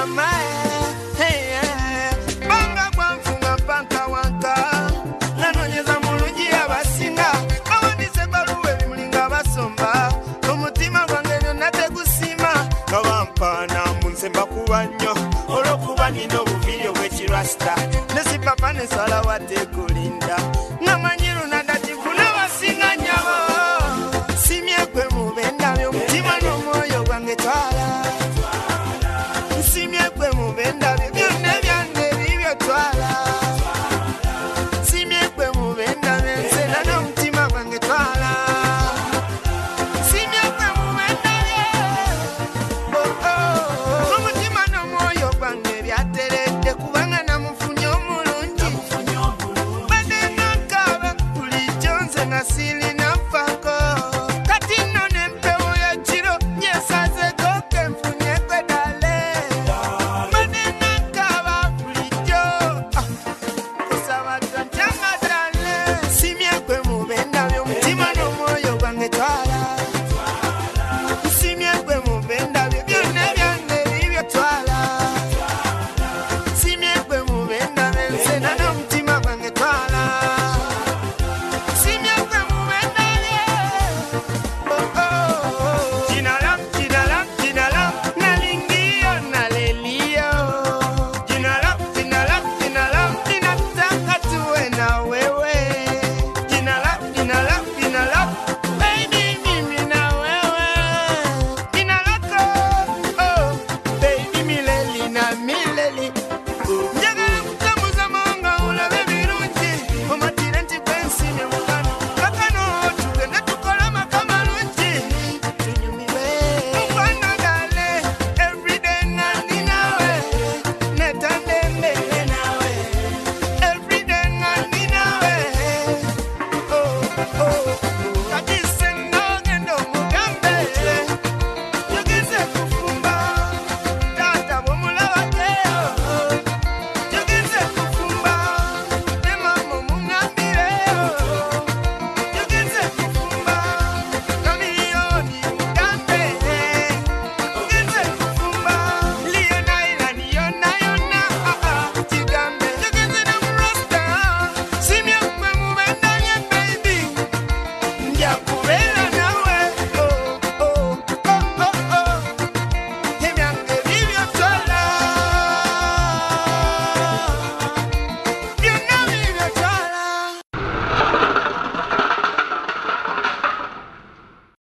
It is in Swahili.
mama banga bwanfunga panka wanka nanonyeza mulungi abasinga bawandise baluwe bimulinga basomba omutima gwange byonna tegusima kawampana munsemba kuba nnyo olw'okuba nina obuviri obw'ekirasta nesi papa nesala wadde kulinda ngamanyi lunada kifuna basinga nyabo simyekwe mubendabyo omutima n'omwoyo gwange twala simyekwe mubendabyo byonna byange bibyo twala simyekwe mubendabyo ensena n'omutima gwange twala simyekwe mubendabyo omutima n'omwoyo gwange byateredde kubanga namufunye omulungi badde nankaba bulijjo nze nga sirina